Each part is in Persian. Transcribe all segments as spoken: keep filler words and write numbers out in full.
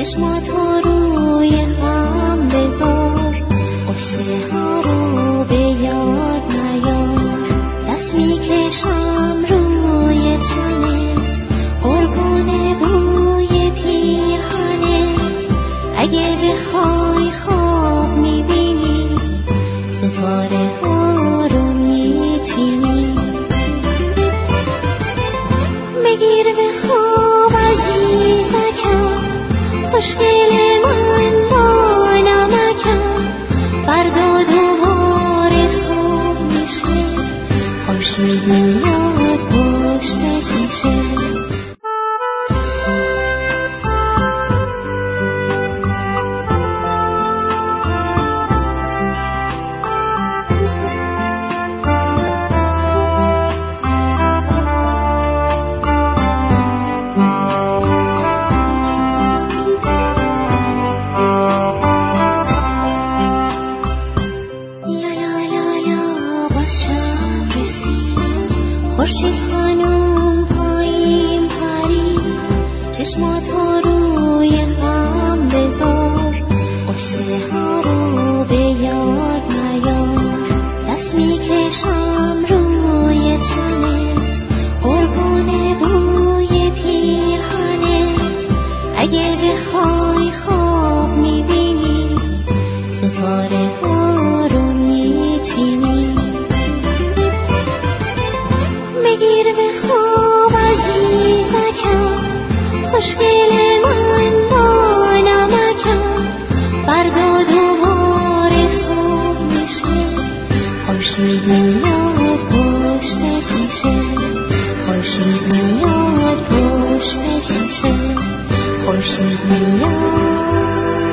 چشماتو روی هم بذار، قصه ها رو به یاد نیار. دست میکشم روی تنت، قربون بوی پیرهنت. اگه بخوای خواب میبینی، ستاره ها رو میچینی. بگیر بخواب عزیزکم، خوشگل من با نمکم. فردا دوباره صبح میشه، خورشید میاد پشت شیشه. خورشید خانوم پایین پرید، چشماتو روی هم بذار. قصه ها رو به یاد نیار. دست میکشم روی تنت، قربون بوی پیرهنت. اگه بخوای خواب میبینی، ستاره ها رو میچینی. بگیر بخواب عزیزکم، خوشگل من با نمکم. فردا دوباره صبح میشه، خورشید میاد پشت شیشه. خورشید میاد پشت شیشه. خورشید میاد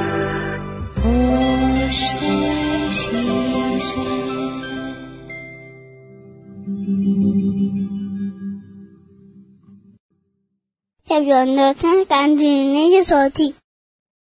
پشت شیشه. تبیان دادن قندیلینه صوتی.